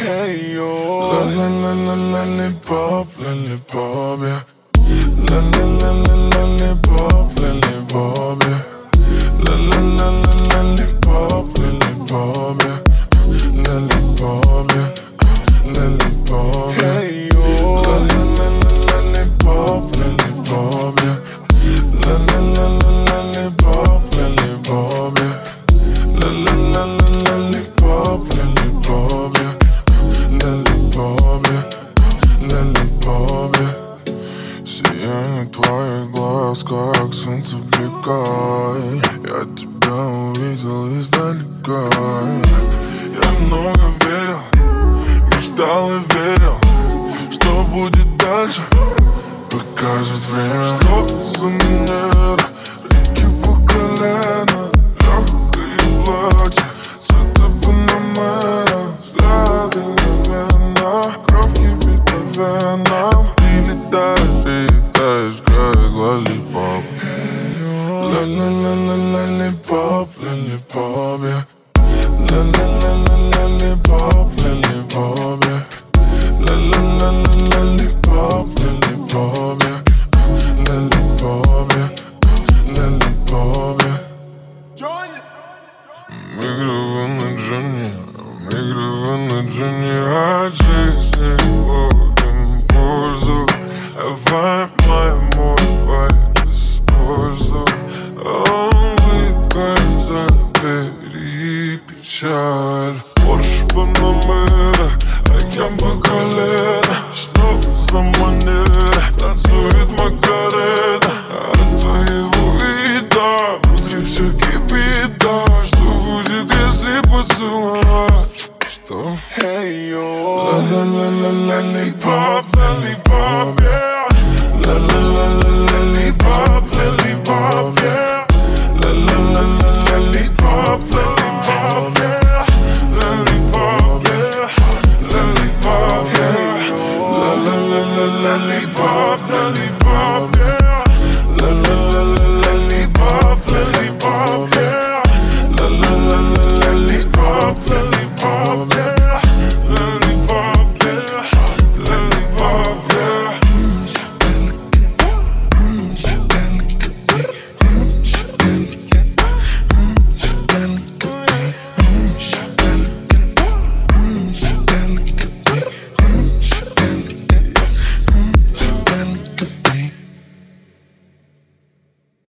Hey yo, lollipop, lollipop, yeah. Lollipop, lollipop, yeah. Lollipop, lollipop, yeah. Lollipop, yeah. Lollipop, hey yo, lollipop, lollipop, yeah. Lollipop, lollipop, yeah. Lollipop, lollipop, yeah. Lollipop, yeah. Lollipop, yeah. Сияние твоих глаз, как солнце бликает. Я тебя увидел издалека. Я много верил, мечтал и верил, что будет дальше, покажет время. Что за манера, реки по колено, легкое платье, цвета панамера, взгляды мгновенно, кровь кипит по венам. Ты летаешь, как лоллипоп. Lollipop, lollipop, yeah. Lollipop, lollipop, yeah. Lollipop, lollipop, yeah. Lollipop, yeah. Lollipop, yeah. Игры на Джонни, от жизни ловим пользу. Давай моему вайбу используй. Улыбкой забери печаль. Порш Панамера, океан по колено. Что за манера, танцует Макарена. От твоего вида внутри все кипит, да. Что будет, если поцеловать? Что? Hey yo, lollipop, lollipop.